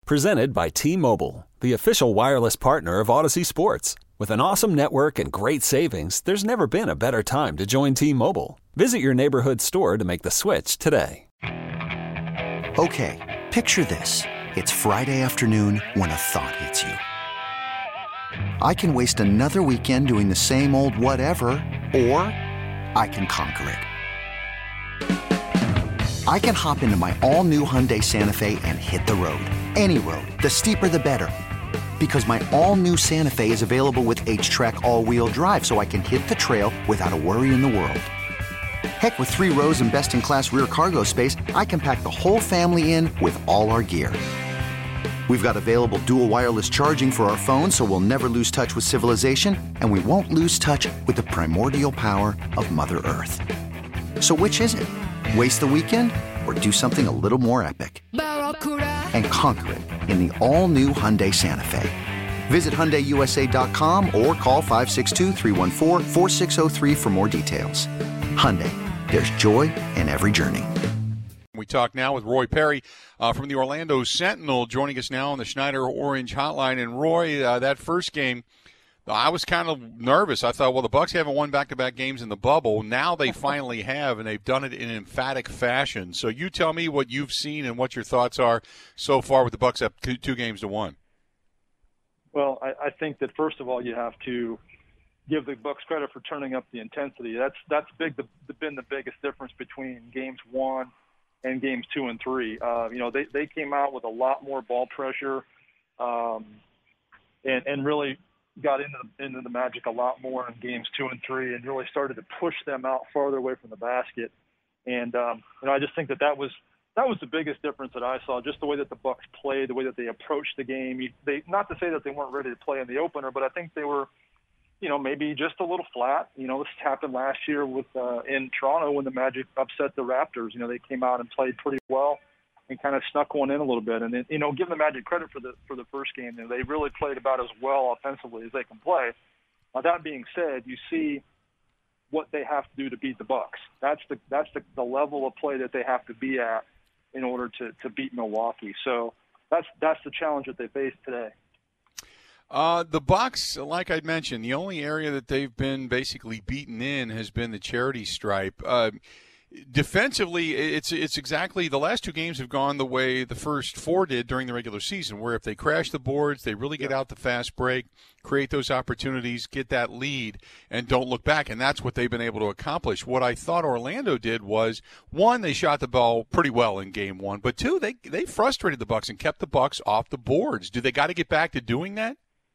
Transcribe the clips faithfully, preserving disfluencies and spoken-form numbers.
Presented by T-Mobile, the official wireless partner of Odyssey Sports. With an awesome network and great savings, there's never been a better time to join T-Mobile. Visit your neighborhood store to make the switch today. Okay, picture this. It's Friday afternoon when a thought hits you. I can waste another weekend doing the same old whatever, or I can conquer it. I can hop into my all-new Hyundai Santa Fe and hit the road. Any road. The steeper, the better. Because my all-new Santa Fe is available with H-Track all-wheel drive, so I can hit the trail without a worry in the world. Heck, with three rows and best-in-class rear cargo space, I can pack the whole family in with all our gear. We've got available dual wireless charging for our phones, so we'll never lose touch with civilization, and we won't lose touch with the primordial power of Mother Earth. So which is it? Waste the weekend or do something a little more epic? And conquer it in the all-new Hyundai Santa Fe. Visit Hyundai U S A dot com or call five six two, three one four, four six zero three for more details. Hyundai, there's joy in every journey. We talk now with Roy Perry uh, from the Orlando Sentinel, joining us now on the Schneider Orange Hotline. And Roy, uh, that first game, I was kind of nervous. I thought, well, the Bucks haven't won back-to-back games in the bubble. Now they finally have, and they've done it in emphatic fashion. So you tell me what you've seen and what your thoughts are so far with the Bucks up two, two games to one. Well, I, I think that first of all, you have to give the Bucks credit for turning up the intensity. That's that's big. The, the, been the biggest difference between games one and games two and three. Uh, you know, they they came out with a lot more ball pressure, um, and and really got into the, into the Magic a lot more in games two and three, and really started to push them out farther away from the basket. And um, you know, I just think that that was that was the biggest difference that I saw. Just the way that the Bucks played, the way that they approached the game. They not to say that they weren't ready to play in the opener, but I think they were, you know, maybe just a little flat. You know, this happened last year with uh, in Toronto when the Magic upset the Raptors. You know, they came out and played pretty well and kind of snuck one in a little bit. And then, you know, give the Magic credit for the for the first game. You know, they really played about as well offensively as they can play. Now, that being said, you see what they have to do to beat the Bucks. That's the that's the, the level of play that they have to be at in order to, to beat Milwaukee. So that's that's the challenge that they face today. Uh, the Bucks, like I mentioned, the only area that they've been basically beaten in has been the charity stripe. Uh, defensively, it's it's exactly the last two games have gone the way the first four did during the regular season, where if they crash the boards, they really get out the fast break, create those opportunities, get that lead, and don't look back. And that's what they've been able to accomplish. What I thought Orlando did was, one, they shot the ball pretty well in game one, but two, they they frustrated the Bucks and kept the Bucks off the boards. Do they got to get back to doing that?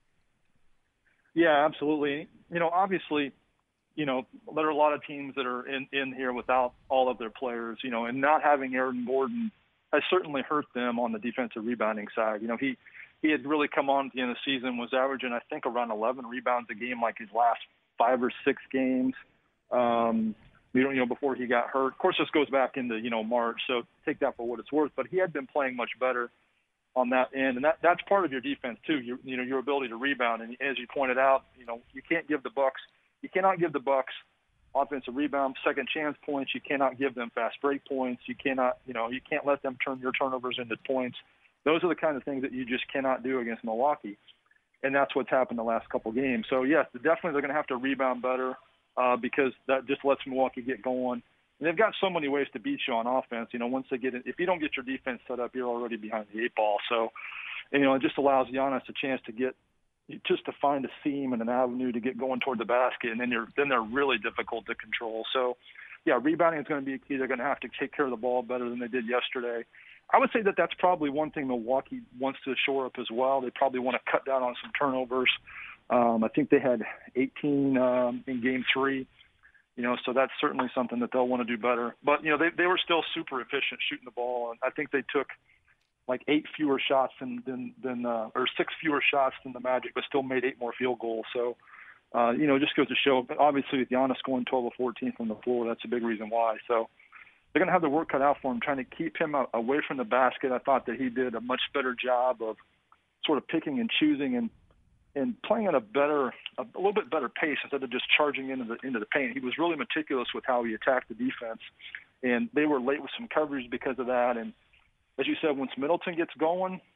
Yeah, absolutely. You know, obviously, you know, there are a lot of teams that are in, in here without all of their players, you know, and not having Aaron Gordon has certainly hurt them on the defensive rebounding side. You know, he, he had really come on at the end of the season, was averaging, I think, around eleven rebounds a game like his last five or six games, um, you know, you know, before he got hurt. Of course, this goes back into, you know, March, so take that for what it's worth. But he had been playing much better on that end, and that, that's part of your defense too. Your, you know, your ability to rebound. And as you pointed out, you know, you can't give the Bucks, you cannot give the Bucks offensive rebound, second chance points. You cannot give them fast break points. You cannot, you know, you can't let them turn your turnovers into points. Those are the kind of things that you just cannot do against Milwaukee, and that's what's happened the last couple of games. So yes, definitely they're going to have to rebound better uh, because that just lets Milwaukee get going. And they've got so many ways to beat you on offense. You know, once they get it, if you don't get your defense set up, you're already behind the eight ball. So, you know, it just allows Giannis a chance to get, just to find a seam and an avenue to get going toward the basket, and then you're then they're really difficult to control. So, yeah, rebounding is going to be a key. They're going to have to take care of the ball better than they did yesterday. I would say that that's probably one thing Milwaukee wants to shore up as well. They probably want to cut down on some turnovers. Um, I think they had eighteen um, in game three. You know, so that's certainly something that they'll want to do better. But, you know, they they were still super efficient shooting the ball, and I think they took like eight fewer shots than than, than uh, or six fewer shots than the Magic, but still made eight more field goals. So, uh, you know, it just goes to show. But obviously, with Giannis going twelve of fourteen from the floor, that's a big reason why. So they're going to have the work cut out for him, trying to keep him away from the basket. I thought that he did a much better job of sort of picking and choosing and and playing at a better, a little bit better pace instead of just charging into the into the paint. He was really meticulous with how he attacked the defense, and they were late with some coverage because of that. And as you said, once Middleton gets going,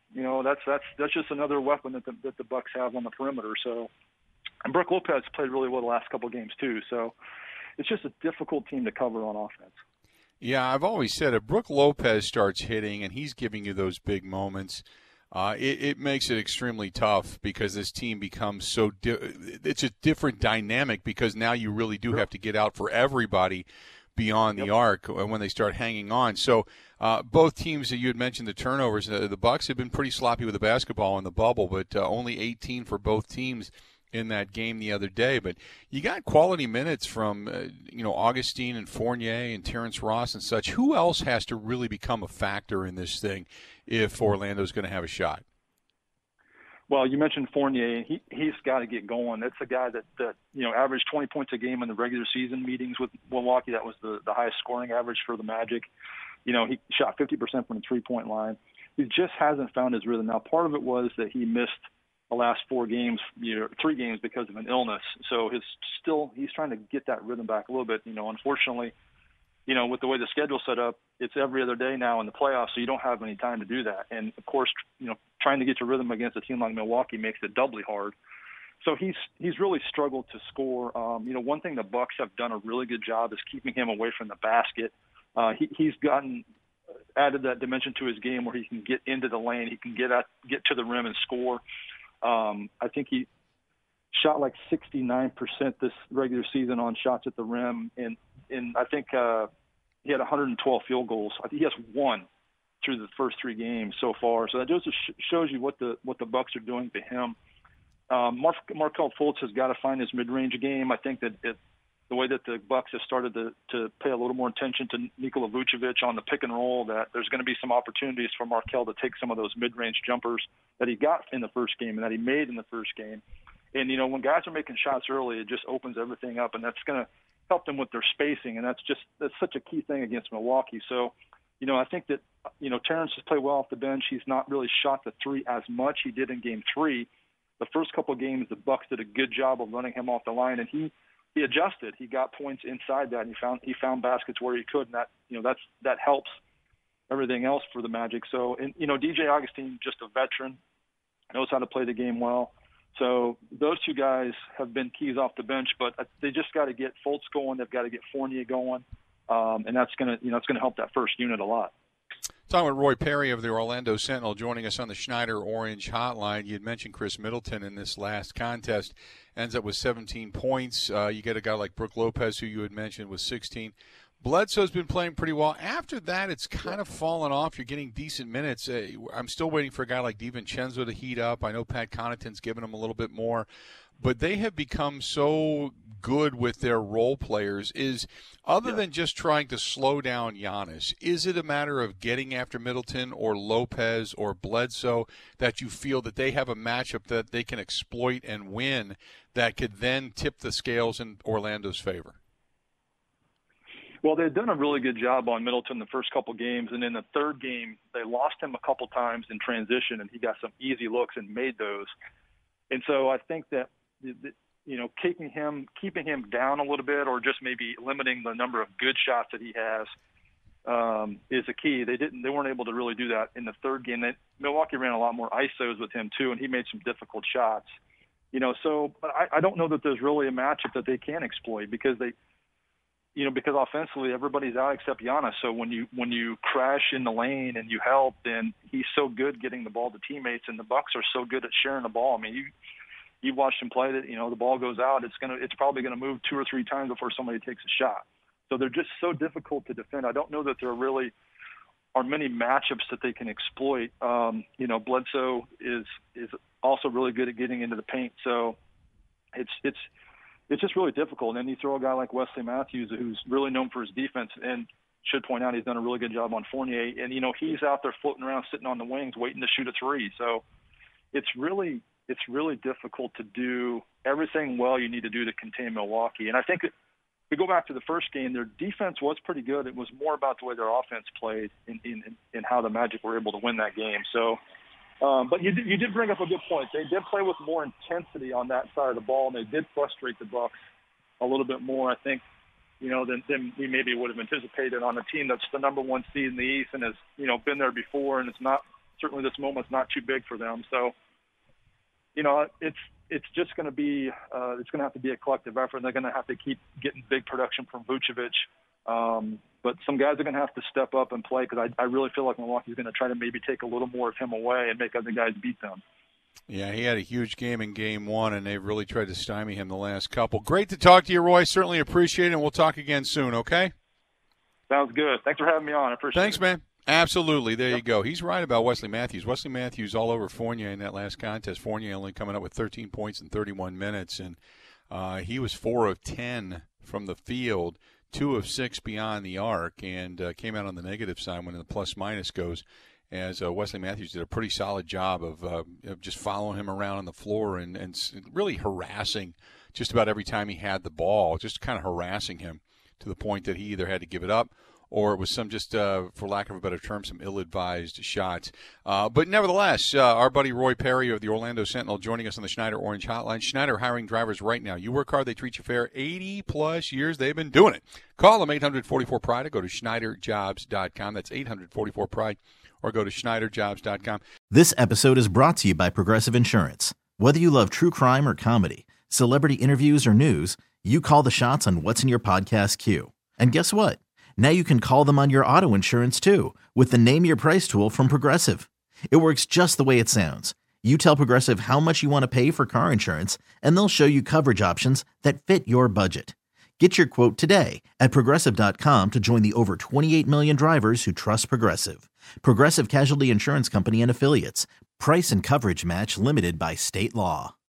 you know, that's that's that's just another weapon that the, that the Bucks have on the perimeter. So, and Brook Lopez played really well the last couple of games too. So, it's just a difficult team to cover on offense. Yeah, I've always said if Brook Lopez starts hitting and he's giving you those big moments, uh, it, it makes it extremely tough because this team becomes so di- it's a different dynamic because now you really do have to get out for everybody beyond the yep. arc when they start hanging on. So uh, both teams that you had mentioned, the turnovers, uh, the Bucks have been pretty sloppy with the basketball in the bubble, but uh, only eighteen for both teams in that game the other day. But you got quality minutes from, uh, you know, Augustine and Fournier and Terrence Ross and such. Who else has to really become a factor in this thing if Orlando's going to have a shot? Well, you mentioned Fournier. He, he's got to get going. That's a guy that, that, you know, averaged twenty points a game in the regular season meetings with Milwaukee. That was the, the highest scoring average for the Magic. You know, he shot fifty percent from the three-point line. He just hasn't found his rhythm. Now, part of it was that he missed the last four games, you know, three games because of an illness. So his still he's trying to get that rhythm back a little bit. You know, unfortunately, you know, with the way the schedule's set up, it's every other day now in the playoffs, so you don't have any time to do that. And of course, you know, trying to get your rhythm against a team like Milwaukee makes it doubly hard. So he's he's really struggled to score. Um, you know, one thing the Bucks have done a really good job is keeping him away from the basket. Uh, he, he's gotten added that dimension to his game where he can get into the lane, he can get at, get to the rim and score. Um, I think he shot like sixty-nine percent this regular season on shots at the rim, and and I think uh, he had one hundred twelve field goals. I think he has one through the first three games so far. So that just shows you what the what the Bucks are doing to him. Um, Mar- Markelle Fultz has got to find his mid-range game. I think that it, the way that the Bucks have started to, to pay a little more attention to Nikola Vucevic on the pick and roll, that there's going to be some opportunities for Markelle to take some of those mid-range jumpers that he got in the first game and that he made in the first game. And, you know, when guys are making shots early, it just opens everything up, and that's going to help them with their spacing, and that's just that's such a key thing against Milwaukee. So, you know, I think that, you know, Terrence has played well off the bench. He's not really shot the three as much. He did in game three. The first couple of games, the Bucks did a good job of running him off the line, and he he adjusted. He got points inside that, and he found he found baskets where he could, and that you know that's that helps everything else for the Magic. So, and you know, D J Augustine, just a veteran, knows how to play the game well. So those two guys have been keys off the bench, but they just got to get Fultz going. They've got to get Fournier going, um, and that's gonna you know it's gonna help that first unit a lot. Talking with Roy Perry of the Orlando Sentinel joining us on the Schneider Orange Hotline. You had mentioned Chris Middleton in this last contest. Ends up with seventeen points. Uh, you get a guy like Brook Lopez, who you had mentioned, with sixteen. Bledsoe's been playing pretty well. After that, it's kind of fallen off. You're getting decent minutes. Uh, I'm still waiting for a guy like DiVincenzo to heat up. I know Pat Connaughton's given him a little bit more. But they have become so good with their role players. Is other yeah. than just trying to slow down Giannis, is it a matter of getting after Middleton or Lopez or Bledsoe that you feel that they have a matchup that they can exploit and win that could then tip the scales in Orlando's favor? Well, they've done a really good job on Middleton the first couple games, and in the third game, they lost him a couple times in transition, and he got some easy looks and made those. And so I think that, you know, keeping him keeping him down a little bit, or just maybe limiting the number of good shots that he has, um, is a key. They didn't, they weren't able to really do that in the third game. They, Milwaukee ran a lot more I S Os with him too, and he made some difficult shots. You know, so but I, I don't know that there's really a matchup that they can exploit because they, you know, because offensively everybody's out except Giannis. So when you when you crash in the lane and you help, then he's so good getting the ball to teammates, and the Bucks are so good at sharing the ball. I mean, you. You watched him play it, you know, the ball goes out. It's gonna, it's probably going to move two or three times before somebody takes a shot. So they're just so difficult to defend. I don't know that there really are many matchups that they can exploit. Um, you know, Bledsoe is is also really good at getting into the paint. So it's it's it's just really difficult. And then you throw a guy like Wesley Matthews, who's really known for his defense, and should point out he's done a really good job on Fournier. And you know, he's out there floating around, sitting on the wings, waiting to shoot a three. So it's really It's really difficult to do everything well you need to do to contain Milwaukee. And I think if we go back to the first game, their defense was pretty good. It was more about the way their offense played in, in, in how the Magic were able to win that game. So, um, but you did, you did bring up a good point. They did play with more intensity on that side of the ball, and they did frustrate the Bucks a little bit more, I think, you know, than, than we maybe would have anticipated on a team that's the number one seed in the East and has, you know, been there before, and it's not certainly this moment's not too big for them. So, you know, it's it's just going to be uh, it's going to have to be a collective effort. And they're going to have to keep getting big production from Vucevic. Um, but some guys are going to have to step up and play because I, I really feel like Milwaukee's going to try to maybe take a little more of him away and make other guys beat them. Yeah, he had a huge game in game one, and they've really tried to stymie him the last couple. Great to talk to you, Roy. Certainly appreciate it, and we'll talk again soon, okay? Sounds good. Thanks for having me on. I appreciate Thanks, it. Thanks, man. Absolutely. There yep. you go. He's right about Wesley Matthews. Wesley Matthews all over Fournier in that last contest. Fournier only coming up with thirteen points in thirty-one minutes, and uh, he was four of ten from the field, two of six beyond the arc, and uh, came out on the negative side when the plus-minus goes, as uh, Wesley Matthews did a pretty solid job of, uh, of just following him around on the floor and, and really harassing just about every time he had the ball, just kind of harassing him to the point that he either had to give it up or it was some just, uh, for lack of a better term, some ill-advised shots. Uh, but nevertheless, uh, our buddy Roy Perry of the Orlando Sentinel joining us on the Schneider Orange Hotline. Schneider hiring drivers right now. You work hard, they treat you fair. eighty-plus years they've been doing it. Call them eight hundred forty-four pride or go to Schneider Jobs dot com. That's eight hundred forty-four pride or go to Schneider Jobs dot com. This episode is brought to you by Progressive Insurance. Whether you love true crime or comedy, celebrity interviews or news, you call the shots on what's in your podcast queue. And guess what? Now you can call them on your auto insurance, too, with the Name Your Price tool from Progressive. It works just the way it sounds. You tell Progressive how much you want to pay for car insurance, and they'll show you coverage options that fit your budget. Get your quote today at Progressive dot com to join the over twenty-eight million drivers who trust Progressive. Progressive Casualty Insurance Company and Affiliates. Price and coverage match limited by state law.